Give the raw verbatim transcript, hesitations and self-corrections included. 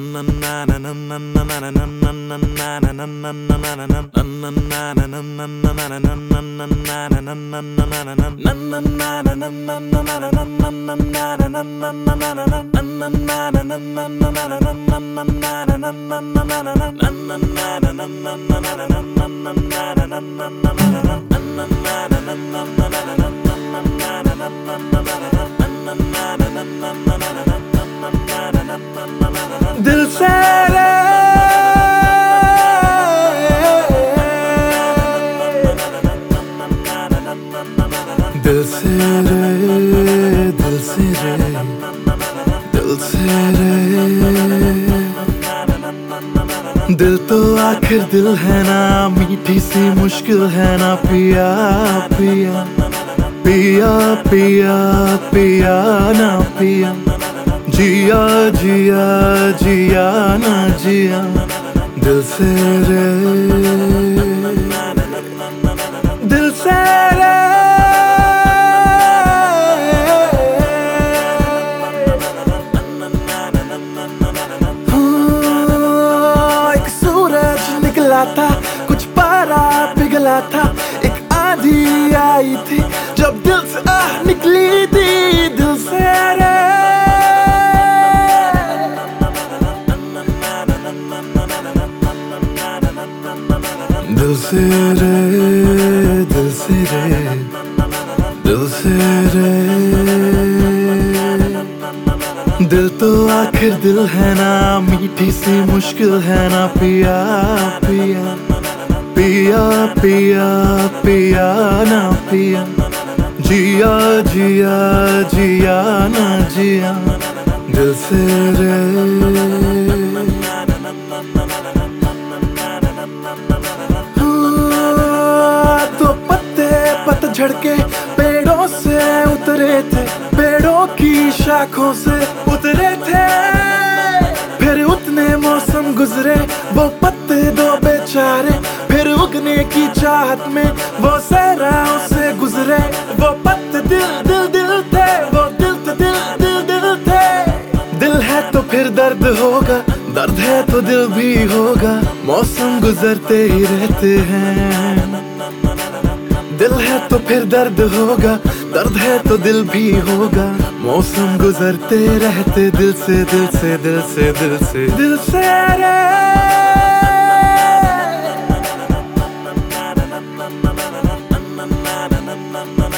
दिल से रे दिल से रे दिल से रे दिल से रे दिल तो आखिर दिल है ना, मीठी सी मुश्किल है ना पिया पिया पिया पिया पिया ना पिया, जिया जिया जिया ना जिया दिल से रे दिल से रे। हाँ, एक सूरज निकला था, कुछ पारा पिघला था, एक आंधी आई थी जब दिल से आह निकली थी दिल से रे। दिल से रे दिल से रे दिल से रे दिल तो आखिर दिल है ना, मीठी सी मुश्किल है ना पिया पिया पिया पिया पिया ना पिया, जिया जिया जिया ना जिया दिल से रे। पतझड़ के पेड़ों से उतरे थे, पेड़ों की शाखों से उतरे थे, फिर उतने मौसम गुजरे वो पत्ते दो बेचारे, फिर उगने की चाहत में वो सहराओं से गुजरे, वो पत्ते दिल दिल दिल थे, वो दिल थे दिल दिल दिल थे। दिल है तो फिर दर्द होगा, दर्द है तो दिल भी होगा, मौसम गुजरते ही रहते हैं। दिल है तो फिर दर्द होगा, दर्द है तो दिल भी होगा, मौसम गुजरते रहते दिल से दिल से दिल से दिल से दिल से रे। Na na na na na na na na na na